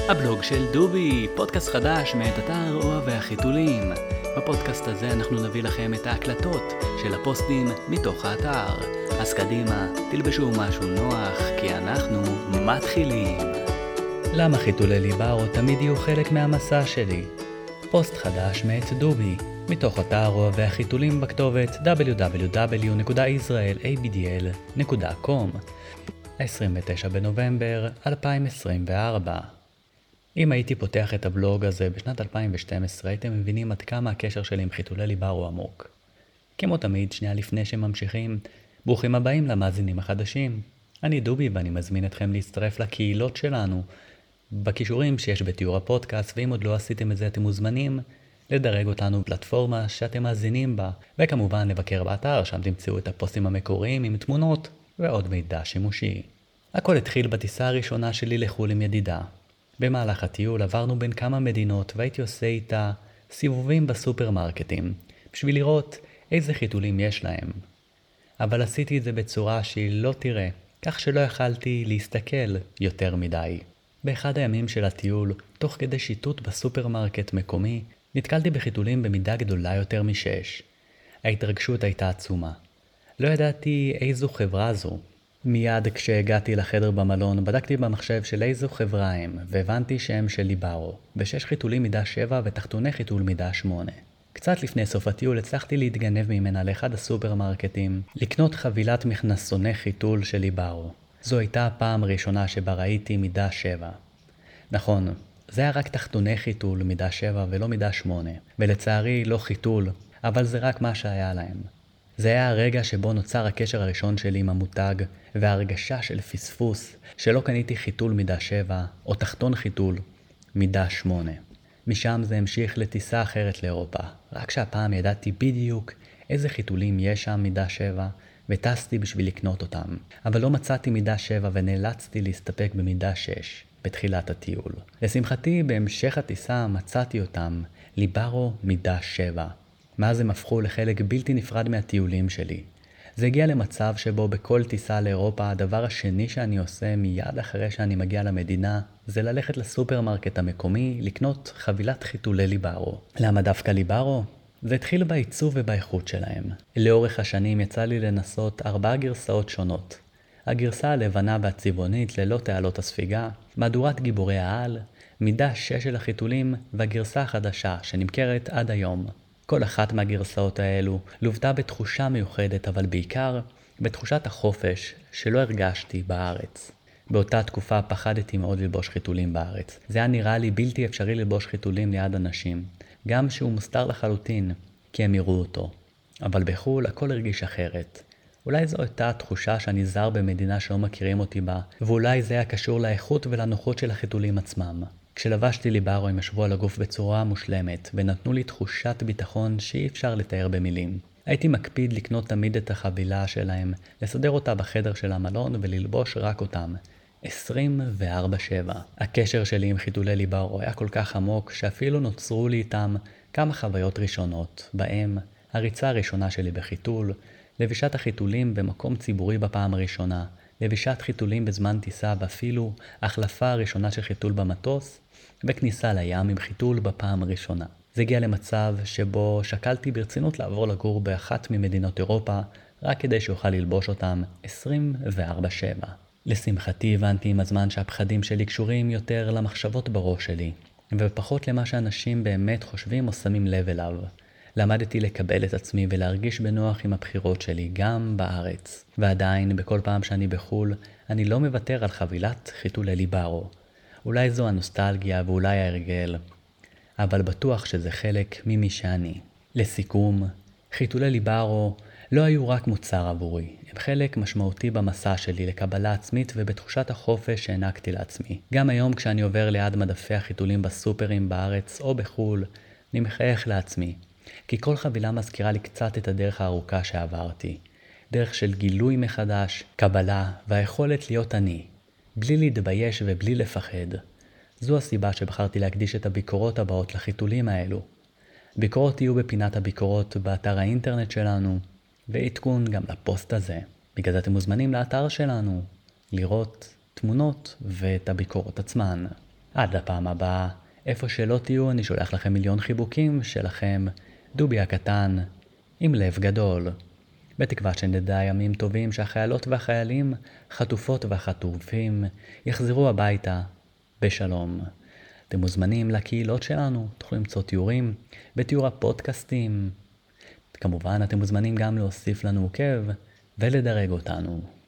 הבלוג של דובי, פודקאסט חדש מאת אתר אוהבי החיתולים. בפודקאסט הזה אנחנו נביא לכם את ההקלטות של הפוסטים מתוך האתר. אז קדימה, תלבשו משהו נוח, כי אנחנו מתחילים. למה חיתולי ליברו תמיד יהיו חלק מהמסע שלי? פוסט חדש מאת דובי, מתוך אתר אוהבי החיתולים בכתובת www.israelabdl.com 29 בנובמבר 2024. אם הייתי פותח את הבלוג הזה בשנת 2012, הייתם מבינים עד כמה הקשר שלי עם חיתולי ליברו עמוק. כמו תמיד, שנייה לפני שממשיכים, ברוכים הבאים למאזינים החדשים. אני דובי ואני מזמין אתכם להצטרף לקהילות שלנו, בכישורים שיש בתיאור הפודקאסט, ואם עוד לא עשיתם את זה אתם מוזמנים לדרג אותנו בפלטפורמה שאתם מאזינים בה, וכמובן לבקר באתר, שם תמצאו את הפוסטים המקוריים עם תמונות ועוד מידע שימושי. הכל התחיל בטיסה הראשונה שלי לחו"ל עם ידידה. במהלך הטיול עברנו בין כמה מדינות והייתי עושה איתה סיבובים בסופרמרקטים, בשביל לראות איזה חיתולים יש להם. אבל עשיתי את זה בצורה שהיא לא תראה, כך שלא יכלתי להסתכל יותר מדי. באחד הימים של הטיול, תוך כדי שיטוט בסופרמרקט מקומי, נתקלתי בחיתולים במידה גדולה יותר מ6. ההתרגשות הייתה עצומה. לא ידעתי איזו חברה זו. מיד כשהגעתי לחדר במלון, בדקתי במחשב של איזו חברה הם, והבנתי שהם של ליברו, ו6 חיתולים מידה 7 ותחתוני חיתול מידה 8. קצת לפני סוף הטיול הצלחתי להתגנב ממנה לאחד הסופרמרקטים, לקנות חבילת מכנסוני חיתול של ליברו. זו הייתה הפעם הראשונה שבה ראיתי מידה 7. נכון, זה היה רק תחתוני חיתול מידה 7 ולא מידה 8, ולצערי לא חיתול, אבל זה רק מה שהיה להם. זה היה הרגע שבו נוצר הקשר הראשון שלי עם המותג, וההרגשה של פספוס שלא קניתי חיתול מידה 7 או תחתון חיתול מידה 8. משם זה המשיך לטיסה אחרת לאירופה, רק שהפעם ידעתי בדיוק איזה חיתולים יש שם מידה 7, וטסתי בשביל לקנות אותם. אבל לא מצאתי מידה 7 ונאלצתי להסתפק במידה 6 בתחילת הטיול. לשמחתי בהמשך הטיסה מצאתי אותם, ליברו מידה 7. מאז הם הפכו לחלק בלתי נפרד מהטיולים שלי. זה הגיע למצב שבו בכל טיסה לאירופה הדבר השני שאני עושה מיד אחרי שאני מגיע למדינה זה ללכת לסופרמרקט המקומי לקנות חבילת חיתולי ליברו. למה דווקא ליברו? זה התחיל בעיצוב ובאיכות שלהם. לאורך השנים יצא לי לנסות 4 גרסאות שונות. הגרסה הלבנה והצבעונית ללא תעלות הספיגה, מהדורת גיבורי העל, מידה 6 של החיתולים והגרסה החדשה שנמכרת עד היום. כל אחת מהגרסאות האלו לוותה בתחושה מיוחדת, אבל בעיקר בתחושת החופש שלא הרגשתי בארץ. באותה תקופה פחדתי מאוד ללבוש חיתולים בארץ. זה היה נראה לי בלתי אפשרי ללבוש חיתולים ליד אנשים, גם שהוא מוסתר לחלוטין, כי הם יראו אותו. אבל בחו"ל הכל הרגיש אחרת. אולי זו הייתה התחושה שאני זר במדינה שלא מכירים אותי בה, ואולי זה היה קשור לאיכות ולנוחות של החיתולים עצמם. כשלבשתי ליברו הם ישבו על הגוף בצורה מושלמת, ונתנו לי תחושת ביטחון שאי אפשר לתאר במילים. הייתי מקפיד לקנות תמיד את החבילה שלהם, לסדר אותה בחדר של המלון וללבוש רק אותם. 24/7. הקשר שלי עם חיתולי ליברו היה כל כך עמוק, שאפילו נוצרו לי איתם כמה חוויות ראשונות, בהם הריצה הראשונה שלי בחיתול, לבישת החיתולים במקום ציבורי בפעם הראשונה, לבישת חיתולים בזמן טיסה ואפילו החלפה הראשונה של חיתול במטוס, וכניסה לים עם חיתול בפעם הראשונה. זה הגיע למצב שבו שקלתי ברצינות לעבור לגור באחת ממדינות אירופה, רק כדי שאוכל ללבוש אותם 24/7. לשמחתי הבנתי עם הזמן שהפחדים שלי קשורים יותר למחשבות בראש שלי, ופחות למה שאנשים באמת חושבים או שמים לב אליו. למדתי לקבל את עצמי ולהרגיש בנוח עם הבחירות שלי גם בארץ. ועדיין, בכל פעם שאני בחול, אני לא מוותר על חבילת חיתולי ליברו. אולי זו הנוסטלגיה ואולי ההרגל, אבל בטוח שזה חלק ממי שאני. לסיכום, חיתולי ליברו לא היו רק מוצר עבורי. הם חלק משמעותי במסע שלי לקבלה עצמית ובתחושת החופש שהענקתי לעצמי. גם היום כשאני עובר ליד מדפי החיתולים בסופרים בארץ או בחול, אני מחייך לעצמי. כי כל חבילה מזכירה לי קצת את הדרך הארוכה שעברתי. דרך של גילוי מחדש, קבלה והיכולת להיות אני. בלי להתבייש ובלי לפחד. זו הסיבה שבחרתי להקדיש את הביקורות הבאות לחיתולים האלו. ביקורות יהיו בפינת הביקורות באתר האינטרנט שלנו, ועדכון גם לפוסט הזה. בגלל זה אתם מוזמנים לאתר שלנו, לראות תמונות ואת הביקורות עצמן. עד לפעם הבאה, איפה שלא תהיו, אני שולח לכם מיליון חיבוקים שלכם, דובי הקטן, עם לב גדול. בתקווה שנדע ימים טובים שהחיילות והחיילים, חטופות והחטופים, יחזרו הביתה בשלום. אתם מוזמנים לקהילות שלנו, תוכלו למצוא תיאורים בתיאור הפודקאסטים. כמובן, אתם מוזמנים גם להוסיף לנו עוקב ולדרג אותנו.